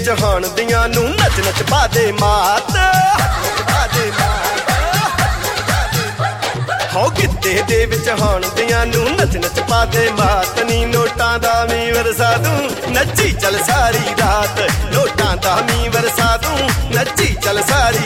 ਵਿੱਚ ਹਾਣ ਦੀਆਂ ਨੂੰ ਨੱਚ ਨੱਚ ਪਾ ਦੇ ਮਾਤ ਹੋ ਗਿੱਧੇ ਦੇ ਵਿੱਚ ਹਾਣ ਦੀਆਂ ਨੂੰ ਨੱਚ ਨੱਚ ਪਾ ਦੇ ਮਾਤ ਨੀ ਨੋਟਾਂ ਦਾ ਮੀਂਹ ਵਰਸਾ ਦੂੰ ਨੱਚੀ ਚੱਲ ਸਾਰੀ ਰਾਤ ਨੋਟਾਂ ਦਾ ਮੀਂਹ ਵਰਸਾ ਦੂੰ ਨੱਚੀ ਚੱਲ ਸਾਰੀ